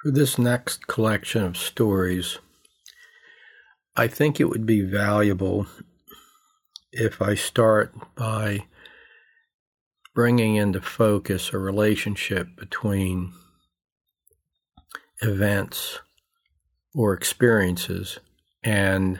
For this next collection of stories, I think it would be valuable if I start by bringing into focus a relationship between events or experiences and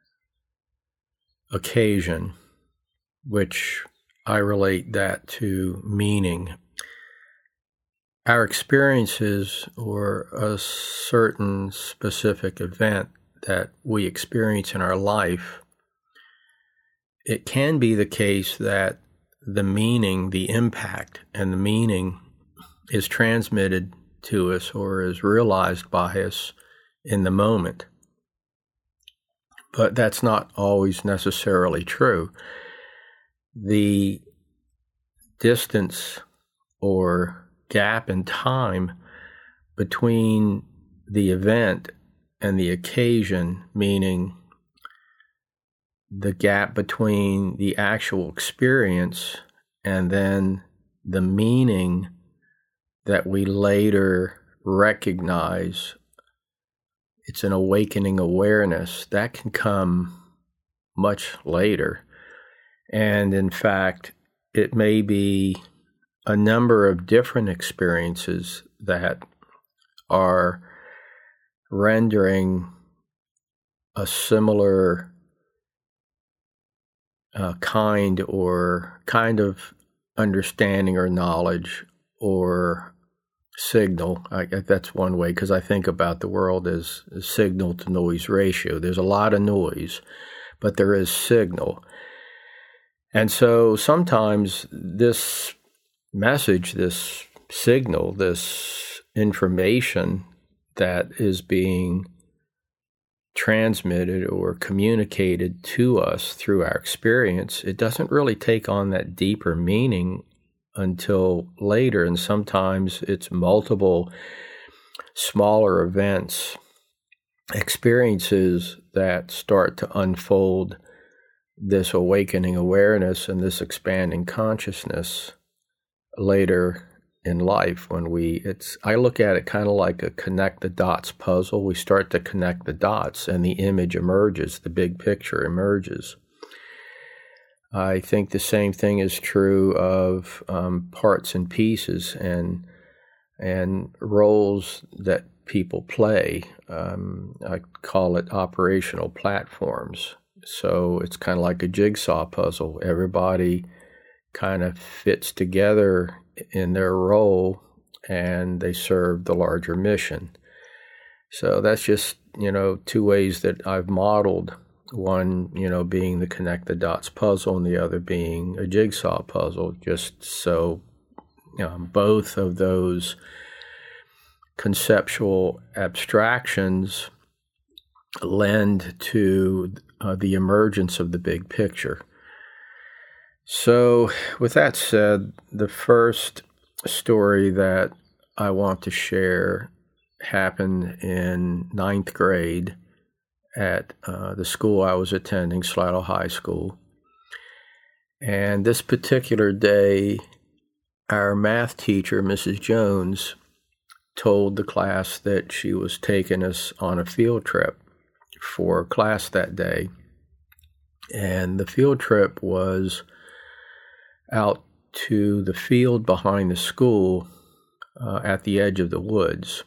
occasion, which I relate that to meaning. Our experiences or a certain specific event that we experience in our life, it can be the case that the meaning, the impact, and the meaning is transmitted to us or is realized by us in the moment. But that's not always necessarily true. The distance or gap in time between the event and the occasion, meaning the gap between the actual experience and then the meaning that we later recognize, it's an awakening awareness that can come much later. And in fact, it may be a number of different experiences that are rendering a similar kind of understanding or knowledge or signal. That's one way, because I think about the world as a signal to noise ratio. There's a lot of noise, but there is signal. And so sometimes this message, this signal, this information that is being transmitted or communicated to us through our experience, it doesn't really take on that deeper meaning until later. And sometimes it's multiple smaller events, experiences that start to unfold this awakening awareness and this expanding consciousness later in life. I look at it kind of like a connect the dots puzzle. We start to connect the dots and the image emerges, the big picture emerges. I think the same thing is true of parts and pieces and roles that people play. I call it operational platforms. So it's kind of like a jigsaw puzzle. Everybody kind of fits together in their role and they serve the larger mission. So that's just, two ways that I've modeled. One, being the connect the dots puzzle and the other being a jigsaw puzzle, just so both of those conceptual abstractions lend to the emergence of the big picture. So with that said, the first story that I want to share happened in 9th grade at the school I was attending, Slidell High School. And this particular day, our math teacher, Mrs. Jones, told the class that she was taking us on a field trip for class that day. And the field trip was out to the field behind the school at the edge of the woods.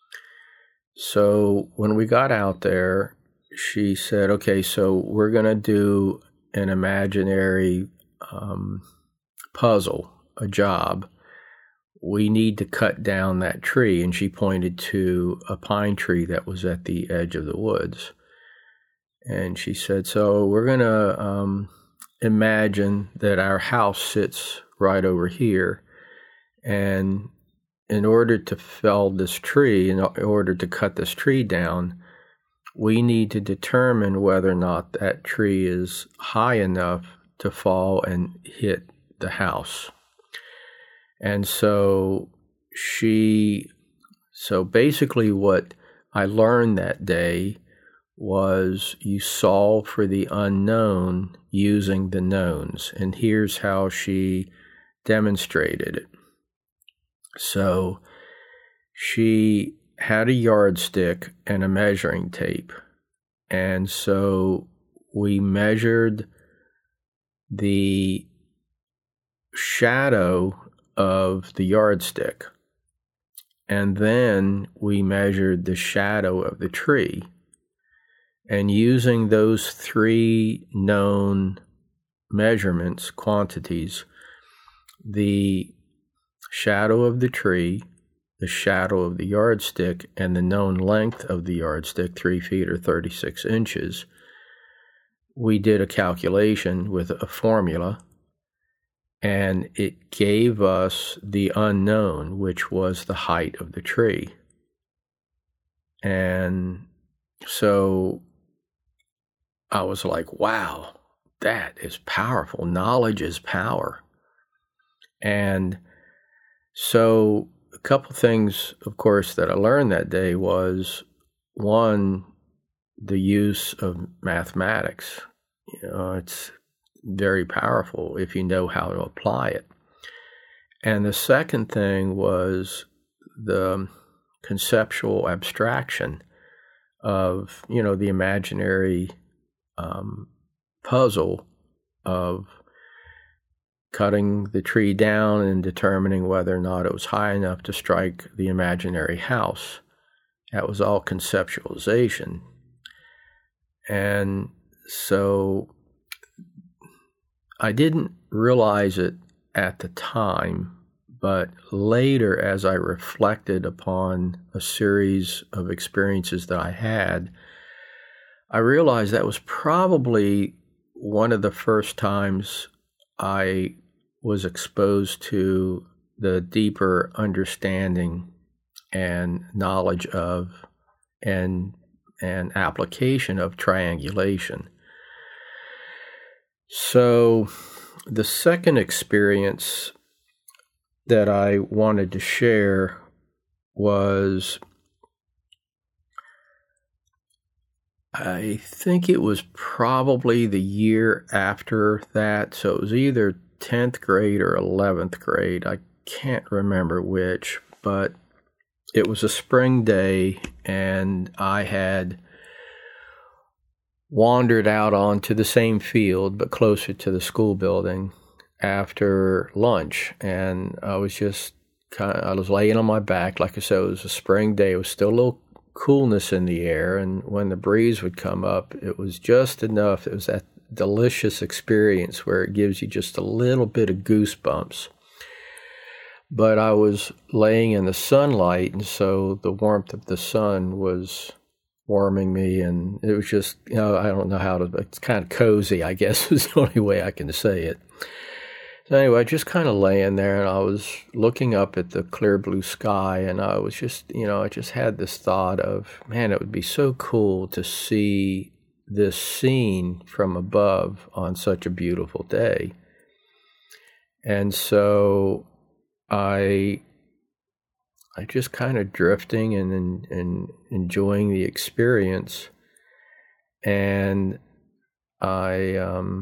So when we got out there, she said, okay, so we're going to do an imaginary puzzle, a job. We need to cut down that tree. And she pointed to a pine tree that was at the edge of the woods. And she said, so we're going to imagine that our house sits right over here. And in order to fell this tree, in order to cut this tree down, we need to determine whether or not that tree is high enough to fall and hit the house. And so basically what I learned that day was you solve for the unknown using the knowns. And here's how she demonstrated it. So she had a yardstick and a measuring tape. And so we measured the shadow of the yardstick. And then we measured the shadow of the tree. And using those three known measurements, quantities, the shadow of the tree, the shadow of the yardstick, and the known length of the yardstick, 3 feet or 36 inches, we did a calculation with a formula, and it gave us the unknown, which was the height of the tree. And so I was like, wow, that is powerful. Knowledge is power. And so a couple things, of course, that I learned that day was, one, the use of mathematics. It's very powerful if you know how to apply it. And the second thing was the conceptual abstraction of, the imaginary puzzle of cutting the tree down and determining whether or not it was high enough to strike the imaginary house. That was all conceptualization. And so I didn't realize it at the time, but later, as I reflected upon a series of experiences that I had, I realized that was probably one of the first times I was exposed to the deeper understanding and knowledge of and application of triangulation. So the second experience that I wanted to share was, I think it was probably the year after that. So it was either 10th grade or 11th grade. I can't remember which, but it was a spring day, and I had wandered out onto the same field, but closer to the school building after lunch. And I was just I was laying on my back. Like I said, it was a spring day. It was still a little coolness in the air, and when the breeze would come up, it was just enough. It was that delicious experience where it gives you just a little bit of goosebumps. But I was laying in the sunlight, and so the warmth of the sun was warming me, and it was just, I don't know how to, it's kind of cozy, I guess is the only way I can say it. So anyway, just kind of laying there, and I was looking up at the clear blue sky, and I was just, I just had this thought of, man, it would be so cool to see this scene from above on such a beautiful day. And so I just kind of drifting and enjoying the experience, and I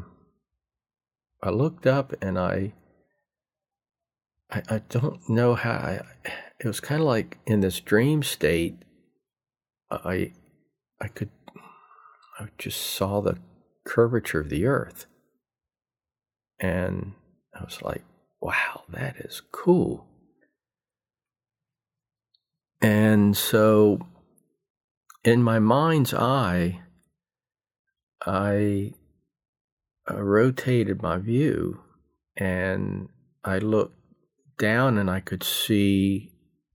looked up, and I don't know how it was kind of like in this dream state. I just saw the curvature of the earth, and I was like, wow, that is cool. And so in my mind's eye, I rotated my view, and I looked down, and I could see,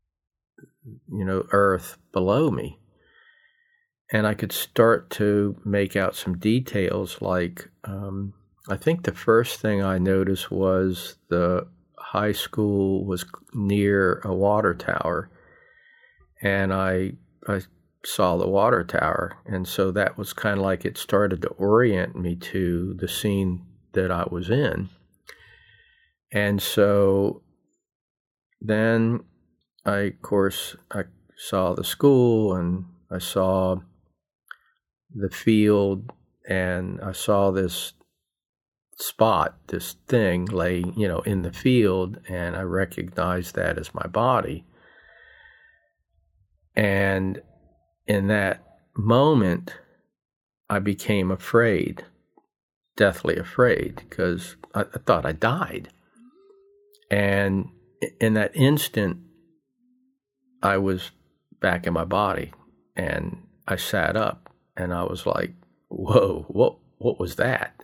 earth below me. And I could start to make out some details, like I think the first thing I noticed was the high school was near a water tower, and I saw the water tower, and so that was kind of like it started to orient me to the scene that I was in. And so then I saw the school, and I saw the field, and I saw this spot, this thing lay, in the field, and I recognized that as my body. And And in that moment, I became afraid, deathly afraid, because I thought I died. And in that instant, I was back in my body, and I sat up, and I was like, whoa, what was that?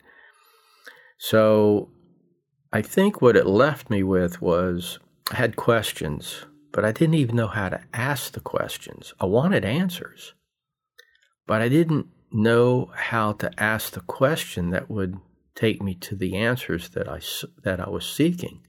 So I think what it left me with was I had questions, but I didn't even know how to ask the questions. I wanted answers, but I didn't know how to ask the question that would take me to the answers that I was seeking.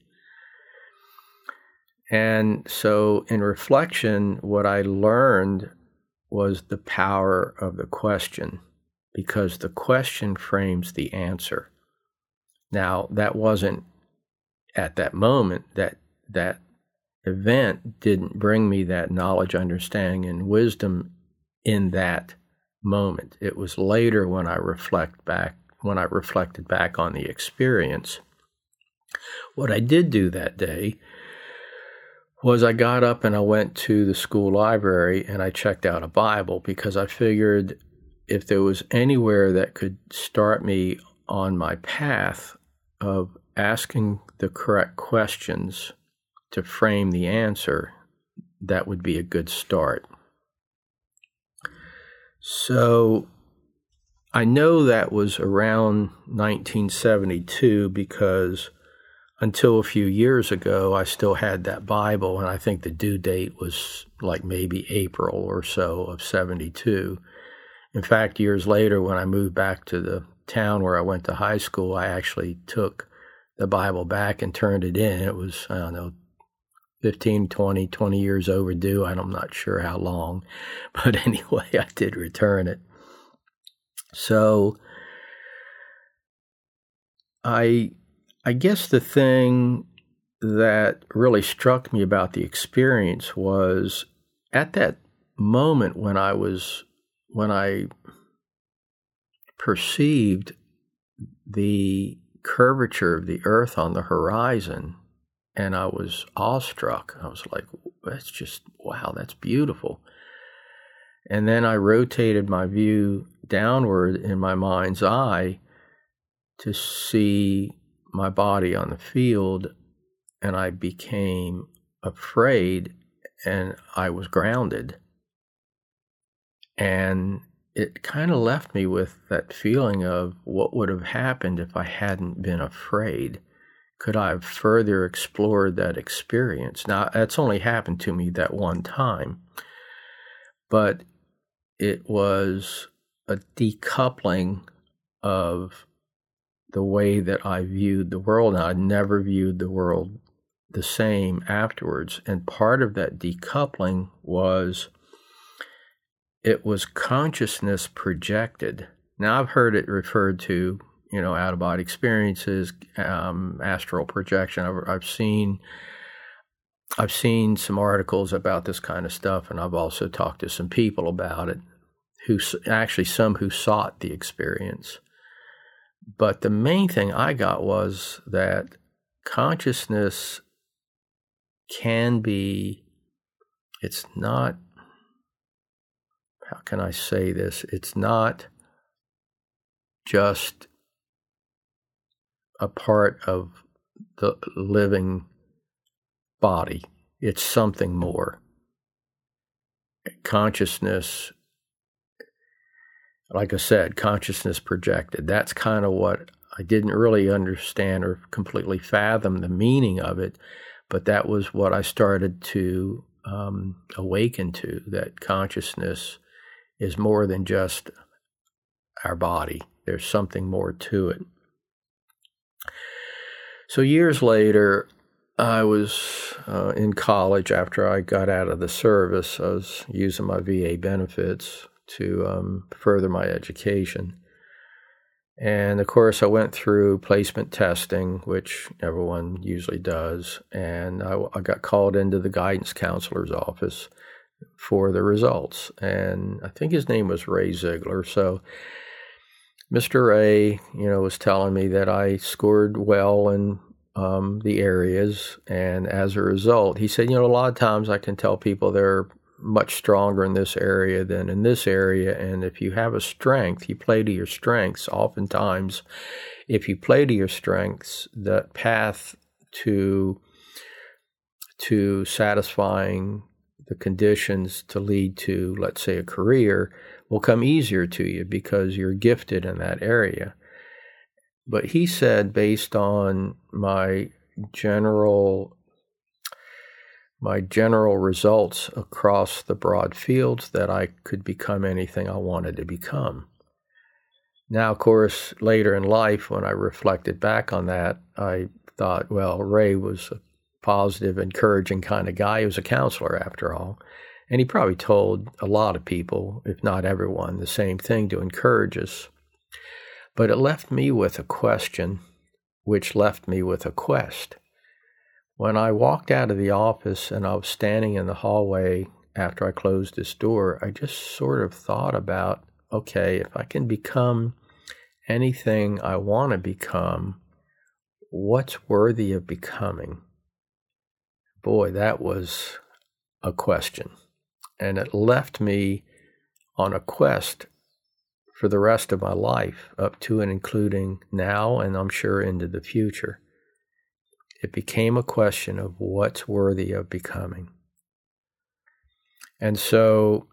And so in reflection, what I learned was the power of the question, because the question frames the answer. Now, that wasn't at that moment, that event didn't bring me that knowledge, understanding, and wisdom in that moment. It was later when I reflected back on the experience. What I did do that day was I got up and I went to the school library and I checked out a Bible, because I figured if there was anywhere that could start me on my path of asking the correct questions to frame the answer, that would be a good start. So I know that was around 1972, because until a few years ago, I still had that Bible, and I think the due date was like maybe April or so of 72. In fact, years later, when I moved back to the town where I went to high school, I actually took the Bible back and turned it in. It was, 15, 20 years overdue. I'm not sure how long, but anyway, I did return it. So I guess the thing that really struck me about the experience was at that moment when I perceived the curvature of the earth on the horizon, and I was awestruck. I was like, wow, that's beautiful. And then I rotated my view downward in my mind's eye to see my body on the field, and I became afraid, and I was grounded. And it kind of left me with that feeling of what would have happened if I hadn't been afraid. Could I have further explored that experience? Now, that's only happened to me that one time, but it was a decoupling of the way that I viewed the world. Now, I never viewed the world the same afterwards. And part of that decoupling was it was consciousness projected. Now, I've heard it referred to, out-of-body experiences, astral projection. I've seen some articles about this kind of stuff, and I've also talked to some people about it, some who sought the experience. But the main thing I got was that consciousness can be, it's not, how can I say this? It's not just a part of the living body. It's something more. Consciousness, like I said, consciousness projected. That's kind of what I didn't really understand or completely fathom the meaning of it, but that was what I started to awaken to, that consciousness is more than just our body. There's something more to it. So years later, I was in college after I got out of the service. I was using my VA benefits to further my education. And of course, I went through placement testing, which everyone usually does. And I got called into the guidance counselor's office for the results. And I think his name was Ray Ziegler. So Mr. Ray, was telling me that I scored well in the areas. And as a result, he said, a lot of times I can tell people they're much stronger in this area than in this area. And if you have a strength, you play to your strengths. Oftentimes, if you play to your strengths, the path to satisfying the conditions to lead to, let's say, a career will come easier to you because you're gifted in that area. But he said, based on my general results across the broad fields, that I could become anything I wanted to become. Now, of course, later in life, when I reflected back on that, I thought, well, Ray was a positive, encouraging kind of guy. He was a counselor, after all. And he probably told a lot of people, if not everyone, the same thing, to encourage us. But it left me with a question, which left me with a quest. When I walked out of the office and I was standing in the hallway after I closed this door, I just sort of thought about, okay, if I can become anything I want to become, what's worthy of becoming? Boy, that was a question. And it left me on a quest for the rest of my life, up to and including now, and I'm sure into the future. It became a question of what's worthy of becoming. And so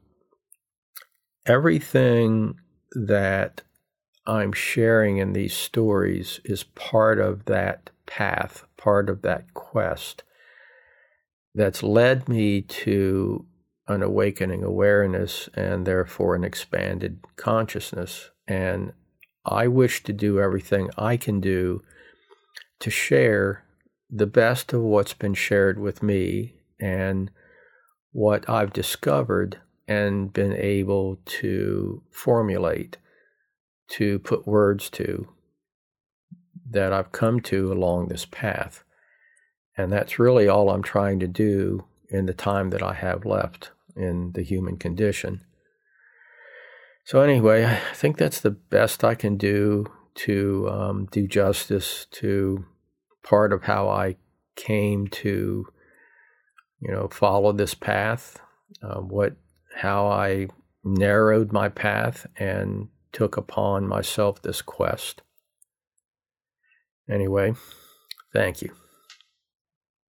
everything that I'm sharing in these stories is part of that path, part of that quest that's led me to an awakening awareness and therefore an expanded consciousness. And I wish to do everything I can do to share the best of what's been shared with me and what I've discovered and been able to formulate, to put words to, that I've come to along this path. And that's really all I'm trying to do in the time that I have left in the human condition. So anyway, I think that's the best I can do to do justice to part of how I came to, follow this path, how I narrowed my path and took upon myself this quest. Anyway, thank you.